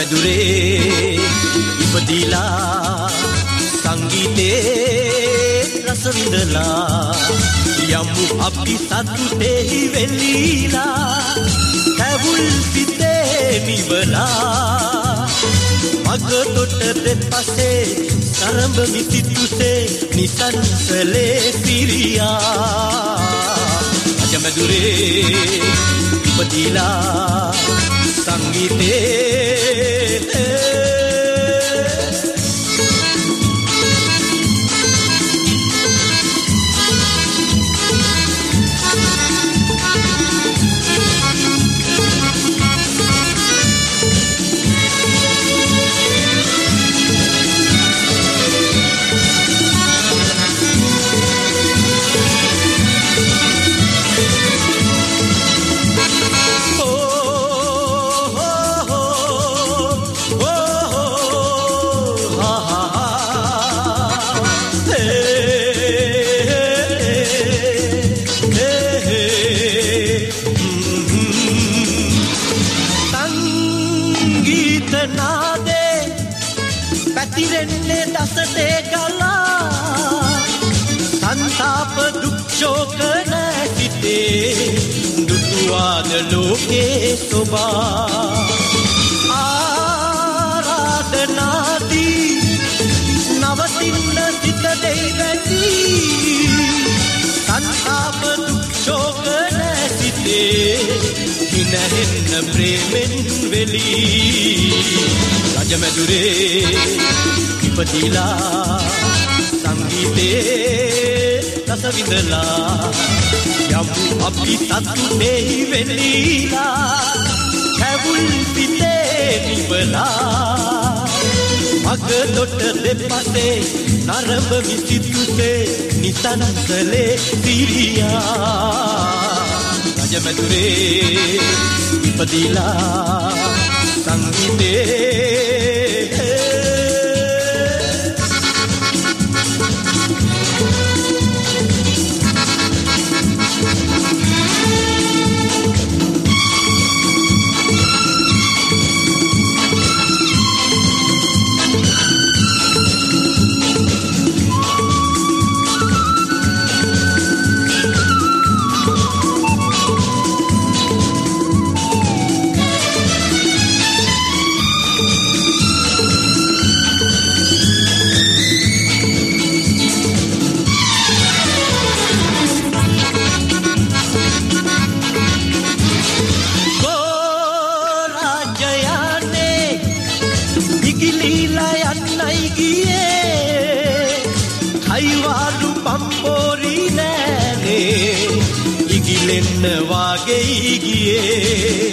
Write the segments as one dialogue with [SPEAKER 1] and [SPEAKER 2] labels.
[SPEAKER 1] රජමැදුරේ ඉපදිලා සංගීතේ රස විඳලා යමු අපි සතුටෙහි වෙලීලා කැවුල් සිතේ නිවලා මග තොට දෙපසේ සරඹ මිසිතුසේ නිසංසලේ පිරියා රජමැදුරේ ඉපදිලා සංගීතේ संताप दुख शोक नैसिते दुटुआद लोके शोभा आराधना दी नवतिन्न सित देवती संताप दुख शोक नैसिते हिनहिन प्रेमेन वेली රජමැදුරේ ඉපදිලා සංගීතේ රස විඳලා යමු අපි සතුටෙහි වෙලීලා කැවුල් පිටේ නිවලා මග දොට දෙපසේ නරඹ විසිතුසේ නිසංසලේ පිරියා රජමැදුරේ ඉපදිලා සංගීතේ වාගේ ගියේ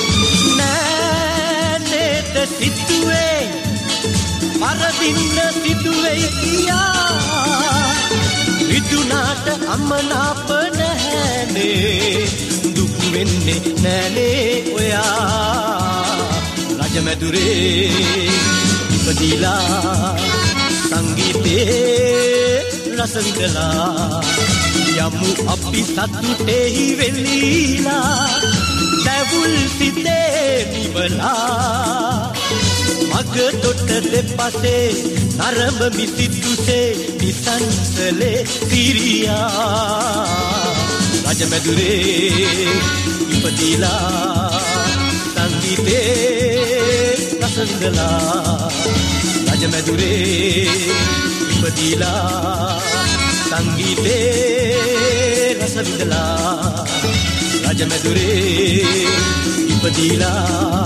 [SPEAKER 1] නෑනෙත සිටුවේ පරදින්න සිටුවේ කියා විදුනාට අමනාප නැහැනේ දුක් වෙන්නේ නෑනේ ඔයා රජමැදුරේ ඉපදිලා සංගීතේ රස විඳලා යමු අපි සතුටෙහි වෙලීලා කැවුල් සිතේ නිවලා මග තොට දෙපසේ නරඹ මිසිතුසේ නිසංසලේ පිරියා රජමැදුරේ ඉපදිලා සංගීතේ රස විඳලා රජමැදුරේ ඉපදිලා සංගීතේ රස විඳලා රජමැදුරේ ඉපදිලා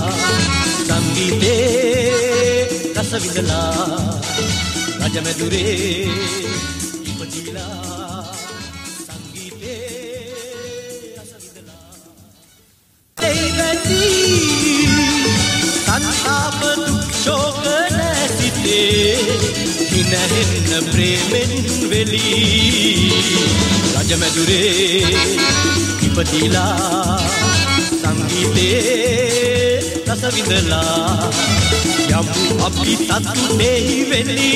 [SPEAKER 1] සංගීතේ රස විඳලා රජමැදුරේ ඉපදිලා සංගීතේ රස විඳලා දෙවති සංතාප දුක් ශෝක නැසිතේ හිනහෙන්න ප්‍රේමෙන් වෙලී රජමැදුරේ ඉපදිලා සංගීතේ රස විඳලා යමු අපි සතුටෙහි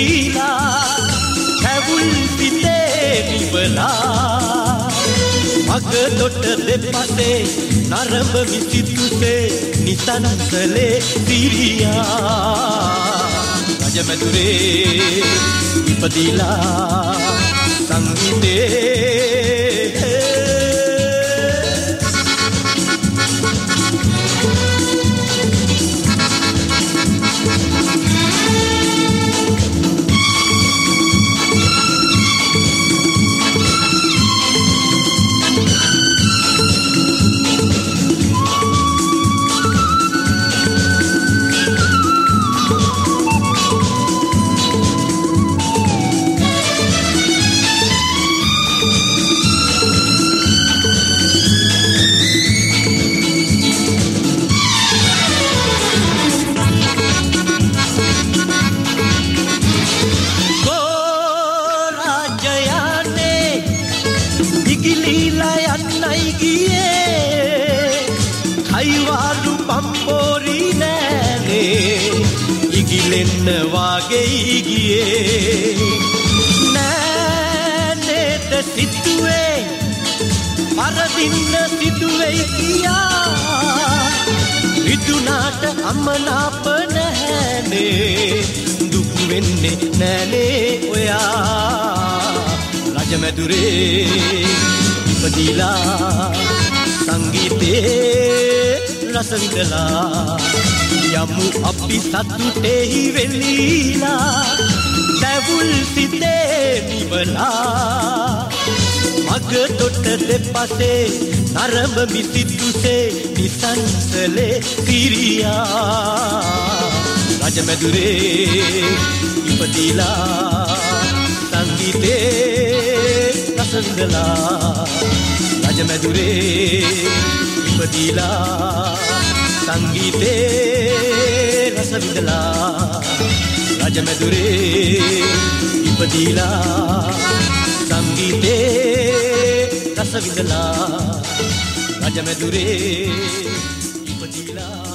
[SPEAKER 1] වෙලීලා කැවුල් පිටේ නිවලා මග දොට දෙපසේ නරඹ විසිතුසේ නිසංසලේ සිරියා රජමැදුරේ ඉපදිලා සංගීතේ කයිවාරු පම්පෝරි නෑනේ ඉගිලෙන්න වාගේ ගියේ නෑනේට සිතුවේ පරදින්න සිදුවෙයි කියා විදුනාට අමනාප නැහැනේ දුක් වෙන්නේ නෑනේ ඔයා රජමැදුරේ ඉපදිලා සංගීතේ රස විඳලා යමු අපි සතුටෙහි වෙලීලා දැවුල් සිතේ නිවලා මග තොට දෙපසේ නරඹ මිසිතුසේ නිසංසලේ සිරියා රජමැදුරේ ඉපදිලා සංගීතේ රස විඳලා රජමැදුරේ ඉපදිලා සංගීතේ රස විඳලා රජමැදුරේ ඉපදිලා සංගීතේ රස විඳලා රජමැදුරේ ඉපදිලා